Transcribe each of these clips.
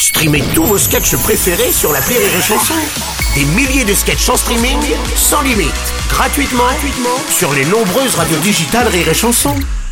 Streamez tous vos sketchs préférés sur l'appli Rire et Chanson. Des milliers de sketchs en streaming, sans limite, gratuitement sur les nombreuses radios digitales Rire et Chanson.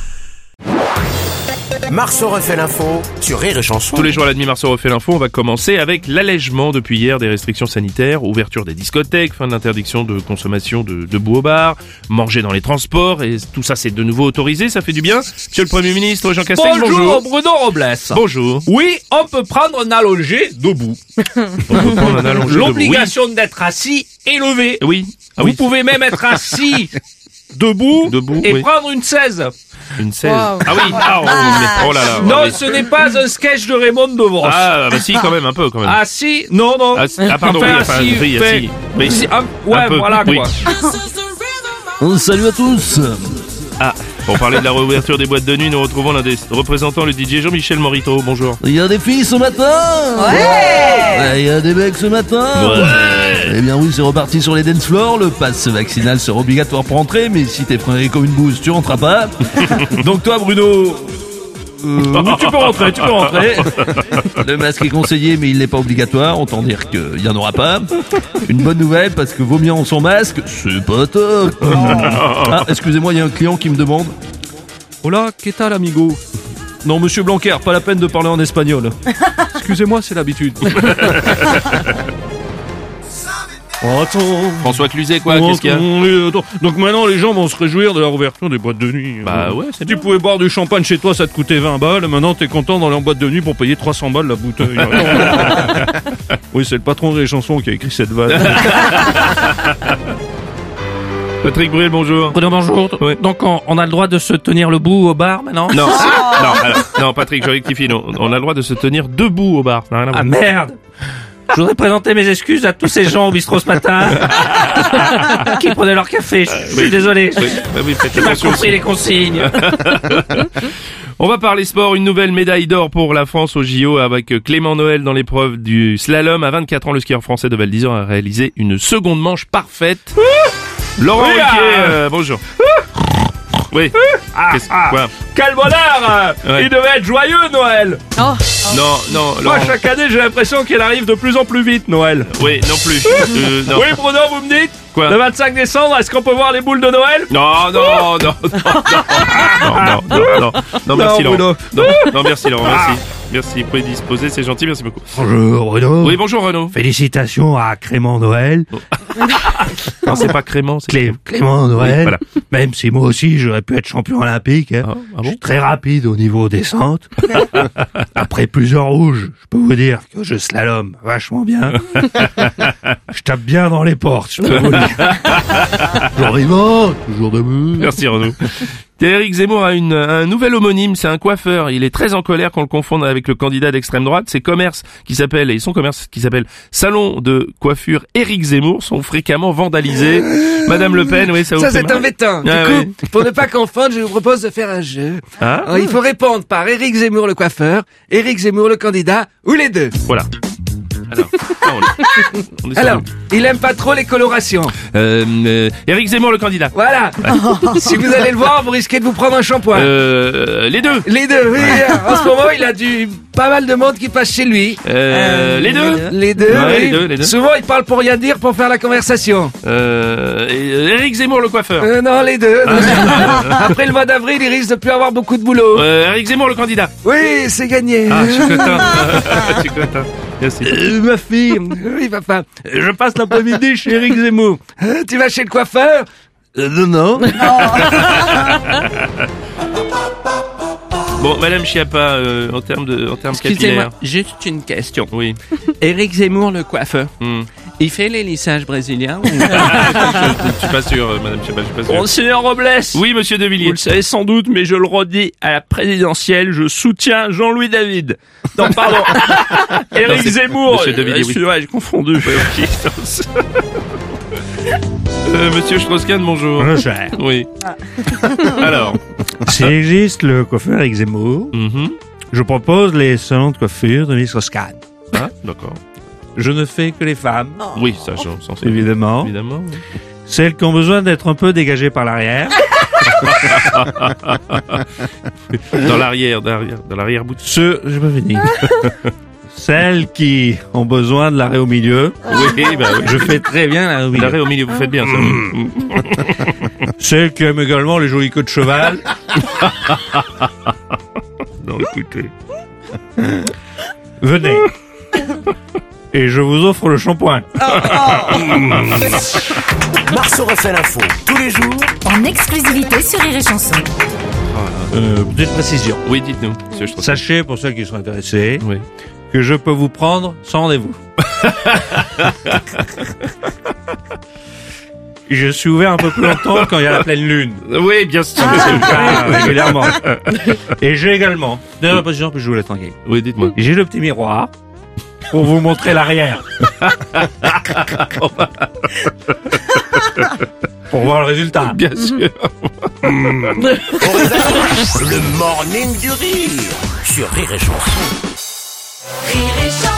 Marceau refait l'info sur Rire et Chanson. Tous les jours à la demi, Marceau refait l'info. On va commencer avec l'allègement depuis hier des restrictions sanitaires, ouverture des discothèques, fin de l'interdiction de consommation de boue au bar, manger dans les transports, et tout ça c'est de nouveau autorisé, ça fait du bien. Monsieur le Premier ministre Jean Castex, bonjour. Bruno Robles. Bonjour. Oui, on peut prendre un allongé debout. On peut prendre un allongé L'obligation d'être assis est levée. Oui. Ah Vous oui. pouvez même être assis debout et oui. prendre une 16. Une 16. Wow. Ah oui. Ah, oh là là. Non, mais- ce n'est pas un sketch de Raymond Devos. Ah bah si, quand même, un peu quand même. Assis, non. Pardon, oui, enfin, assis, oui, fait- assis. Oui. Ouais, Un peu, voilà oui. quoi. Salut à tous. Pour parler de la réouverture des boîtes de nuit, nous retrouvons l'un des représentants, le DJ Jean-Michel Morito. Bonjour. Il y a des filles ce matin. Ouais. Il y a des mecs ce matin. Eh bien oui, c'est reparti sur les dance floors. Le pass vaccinal sera obligatoire pour entrer, mais si t'es freiné comme une bouse, tu rentreras pas. Donc toi, Bruno... oui, tu peux rentrer. Le masque est conseillé, mais il n'est pas obligatoire. Autant dire qu'il n'y en aura pas. Une bonne nouvelle, parce que vomir en son masque, c'est pas top. Ah, excusez-moi, il y a un client qui me demande. Hola, ¿qué tal, amigo? Non, monsieur Blanquer, pas la peine de parler en espagnol. Excusez-moi, c'est l'habitude. Attends. François Cluzet, quoi, qu'est-ce qu'il y a? Donc maintenant, les gens vont se réjouir de la réouverture des boîtes de nuit. Bah ouais, c'est Tu bien. pouvais boire du champagne chez toi, ça te coûtait 20 balles. Maintenant, t'es content d'aller en boîte de nuit pour payer 300 balles la bouteille. Oui, c'est le patron des chansons qui a écrit cette vanne. Patrick Bruel, bonjour. Bruno, bonjour. Oui. Donc on a le droit de se tenir le bout au bar maintenant? Non, non, Patrick, je rectifie. Non, on a le droit de se tenir debout au bar. Ça n'a rien à Ah voir. merde! Je voudrais présenter mes excuses à tous ces gens au bistrot ce matin qui prenaient leur café. Je suis désolé. Oui, faites J'ai pas attention. compris les consignes. On va parler sport. Une nouvelle médaille d'or pour la France au JO avec Clément Noël dans l'épreuve du slalom. À 24 ans, le skieur français de Val d'Isère a réalisé une seconde manche parfaite. Laurent Oui, Ruquier, bonjour. Oui. Quoi? Quel bonheur! Ouais. Il devait être joyeux, Noël! Non, Moi, Laurent. chaque année, j'ai l'impression qu'il arrive de plus en plus vite, Noël. Oui, non plus. Non. Oui, Bruno, vous me dites? Quoi? Le 25 décembre, est-ce qu'on peut voir les boules de Noël? Non, merci Non, Laurent. Non, merci Laurent, merci. Merci, prédisposé, c'est gentil, merci beaucoup. Bonjour, Bruno. Oui, bonjour Renaud. Félicitations à Clément Noël. Non, c'est pas Crément, c'est Clément Noël. Oui, voilà. Même si moi aussi, j'aurais pu être champion olympique. Hein. Ah Je bon? suis très rapide au niveau descente. Après plusieurs rouges, je peux vous dire que je slalom vachement bien. Je tape bien dans les portes, je peux vous le dire. Toujours vivant, toujours debout. Merci Renaud. Éric Zemmour a un nouvel homonyme, c'est un coiffeur. Il est très en colère qu'on le confonde avec le candidat d'extrême droite. Son commerce qui s'appelle Salon de coiffure Éric Zemmour sont fréquemment vandalisés. Madame Le Pen, oui, ça vous Ça, fait c'est mal? embêtant. Du Ah, coup, oui. pour ne pas confondre, je vous propose de faire un jeu. Ah, Alors, il faut répondre par Éric Zemmour le coiffeur, Éric Zemmour le candidat, ou les deux. voilà. Alors, on est sur Alors, il aime pas trop les colorations. Éric Zemmour le candidat. Voilà. Si vous allez le voir, vous risquez de vous prendre un shampoing. Les deux. Les deux, oui. En ce moment, il a pas mal de monde qui passe chez lui. Les deux. Les deux, Ouais, oui. les deux. Souvent, il parle pour rien dire pour faire la conversation. Éric Zemmour le coiffeur. Non, les deux. Après le mois d'avril, il risque de plus avoir beaucoup de boulot. Éric Zemmour le candidat. Oui, c'est gagné. Ah, je suis content. Je suis content. Merci. Ma fille. Oui, papa. Je passe l'après-midi chez Éric Zemmour. Tu vas chez le coiffeur? Non. Bon, Madame Schiappa, en termes Excusez-moi, capillaires. juste une question. Oui. Éric Zemmour, le coiffeur, il fait les lissages brésiliens ou... Je suis pas sûr, Madame Schiappa, je suis pas sûr. Monsieur Robles. Oui, Monsieur De Villiers. Vous le savez sans doute, mais je le redis à la présidentielle, je soutiens Jean-Louis David. Non, pardon. Éric c'est Zemmour. Monsieur De Villiers, oui. Excusez-moi, j'ai confondu. Monsieur Strauss-Kahn, bonjour. Cher. Oui. Alors. S'il existe le coiffeur Éric Zemmour, je propose les salons de coiffure de Mr. Scan. Ah, d'accord. Je ne fais que les femmes, Oui, ça, j'en sais. évidemment. Évidemment. Oui. Celles qui ont besoin d'être un peu dégagées par l'arrière. Dans l'arrière-bout. Je peux finir. Celles qui ont besoin de l'arrêt au milieu. Oui, bah oui. Je fais très bien l'arrêt au milieu. L'arrêt au milieu, vous faites bien ça. Celles qui aiment également les jolies queues de cheval. Non, écoutez. Venez. Et je vous offre le shampoing. Marceau refait l'info tous les jours En exclusivité sur Rire et Chanson. Petite précision. Oui, dites-nous, monsieur Strauss. Sachez, pour ceux qui sont intéressés, Oui. que je peux vous prendre sans rendez-vous. Je suis ouvert un peu plus longtemps quand il y a la pleine lune. Oui, bien sûr. Régulièrement. Et j'ai également, dernière position, puis je vous laisse tranquille. Oui, dites-moi. J'ai le petit miroir pour vous montrer l'arrière. Pour voir le résultat. Bien sûr. le morning du rire sur Rire et Chanson. Rire et Chanson.